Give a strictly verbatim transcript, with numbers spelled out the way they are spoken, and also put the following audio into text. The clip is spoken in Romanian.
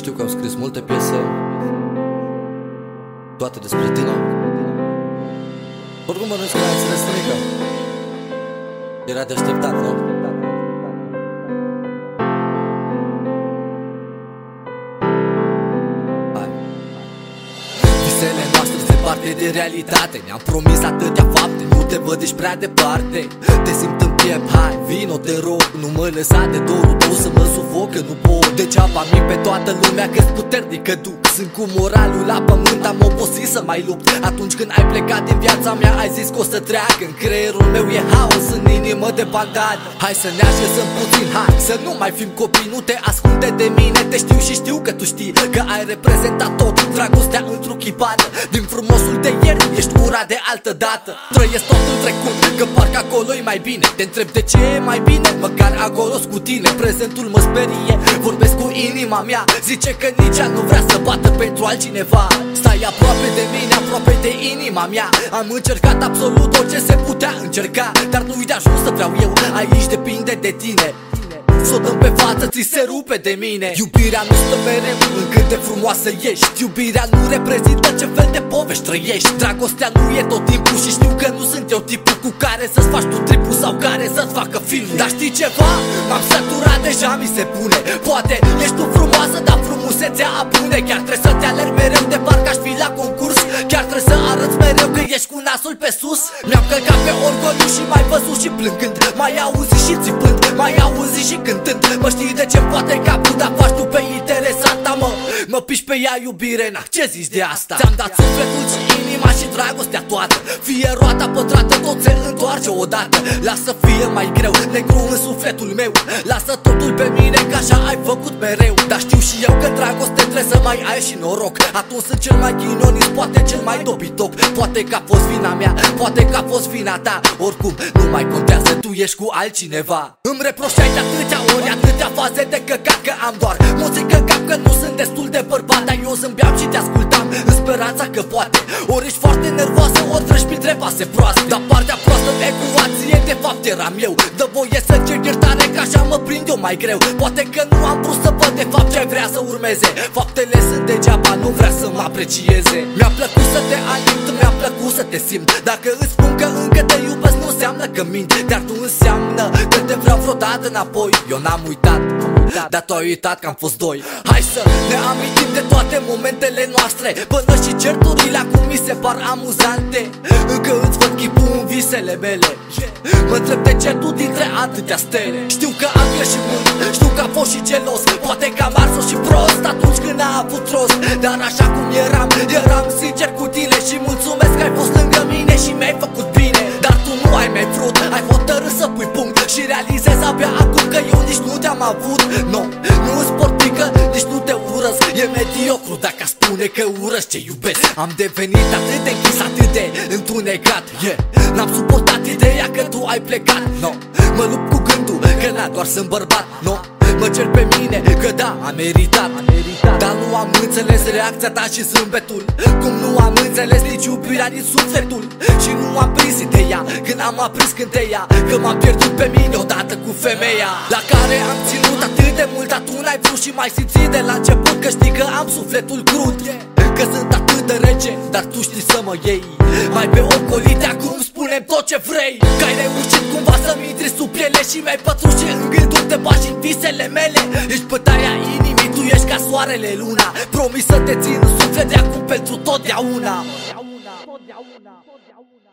Știu că au scris multe piese, toate despre tine. Oricum bănuiesc că ai înțeles nimica. Era de așteptat, nu? Hai. Visele noastre se parte de realitate. Ne-am promis atâtea fapte, nu te văd, ești prea departe. Te simt în piept, hai, vino, te rog. Nu mă lăsa de dorul tău să mă sufoc, că nu pot. Degeaba mi pe toată lumea că-s puternică tu. Sunt cu moralul la pământ, am obosit să mai lupt. Atunci când ai plecat din viața mea, ai zis că o să treacă. În creierul meu e haos, în inimă de bandani. Hai să ne așezăm puțin, hai să nu mai fim copii. Nu te ascunde de mine, te știu și știu că tu știi că ai reprezentat tot, dragostea întruchipană. Din frumosul de ieri, ești ura de altă dată. Trăiesc tot în trecut, că parcă acolo-i mai bine. Te întreb de ce e mai bine, măcar acolo-s cu tine. Prezentul mă sperie, vorbesc cu inima mea. Zice că nici ea nu vrea să bată pentru altcineva. Stai aproape de mine, aproape de inima mea. Am încercat absolut orice se putea încerca, dar nu-i de ajuns să vreau eu, aici depinde de tine. S-o dăm pe față, ți se rupe de mine. Iubirea nu stă mereu în cât de frumoasă ești. Iubirea nu reprezintă ce fel de povești trăiești. Dragostea nu e tot timpul și știu că nu sunt eu tipul cu care să-ți faci tu tripul sau care să-ți facă film. Dar știi ceva? M-am săturat, deja mi se pune. Poate ești tu frumoasă, dar frumusețea apune. Chiar trebuie să te alerg mereu de parcă aș fi la concurs. Chiar trebuie să arăți mereu că ești cu nasul pe sus. Mi-am călcat pe orgoliu și mai văzut și plângând. Mai auzi și țipând, mai auzi și cântând. Mă știi de ce poate capul, dar faci tu pe interesanta, mă. Mă piși pe ea, iubire, na, ce zici de asta? Ți-am dat sufletul și inima și dragostea toată. Fie roata pătrată, tot se întoarce odată. Lasă fie mai greu, negru în sufletul meu. Lasă totul pe mine, că așa ai făcut mereu. Dar știu și eu că dragoste trebuie să mai ai și noroc. Atunci sunt cel mai ghinionist, poate cel mai dobitoc. Poate că a fost vina mea, poate că a fost vina ta. Oricum, nu mai contează, tu ești cu altcineva. Îmi reproșai de atâtea ori, atâtea faze de căcat, că am doar muzică cap, că nu sunt destul de bărbat. Dar eu zâmbeam și te ascultam în speranța că poate ori ești foarte nervoasă, ori treci printre vase proaste. Dar partea proastă de ecuație de fapt eram eu. Dă voie să cer iertare, că așa mă prind eu mai greu. Poate că nu am vrut să văd de fapt ce vrea să urmeze. Faptele sunt degeaba, nu vrea să mă aprecieze. Mi-a plăcut să te alint, mi-a plăcut să te simt. Dacă îți spun că încă te iubesc, nu înseamnă că mint. Dar tu înseamnă că te vreau vreodată înapoi. Eu n-am uitat, dar tu ai uitat că am fost doi. Hai să ne amintim de toate momentele noastre, până și certurile acum mi se par amuzante. Încă îți văd chipul în visele mele. Mă întreb de ce tu dintre atâtea stele. Știu că am greșit mult, știu că am fost și gelos. Poate că am ars-o și prost atunci când a avut rost. Dar așa cum eram, eram sincer cu tine. Și mulțumesc că ai fost lângă mine și mi-ai făcut bine. Dar tu nu ai mai vrut, ai hotărât să pui punct. Și realizezi abia acum că eu nici nu te-am avut. No, nu îți pot pică, nici nu te urăsc. E mediocru dacă a spune că urăsc ce iubesc. Am devenit atât de închis, atât de întunecat, yeah. N-am suportat ideea că tu ai plecat, no. Mă lupt cu gândul că na, doar sunt bărbat, no. Mă cer pe mine că da, am meritat, dar nu am înțeles reacția ta și zâmbetul. Cum nu am înțeles nici iubirea din sufletul. Și nu am prins ideea când am aprins cânteia, că m-am pierdut pe mine odată cu femeia la care am ținut atât de mult. Dar tu n-ai vrut și mai simțit de la început că știi că am sufletul crud, că sunt atât de rece, dar tu știi să mă iei. Mai pe ocolite acum spune-mi tot ce vrei. Că ai reușit cumva să-mi intri sub piele și mi-ai pătrus și în gânduri te bagi în visele mele. Ești bătaia inimii, tu ești ca soarele, luna. Promis să te țin în suflet de acum pentru totdeauna.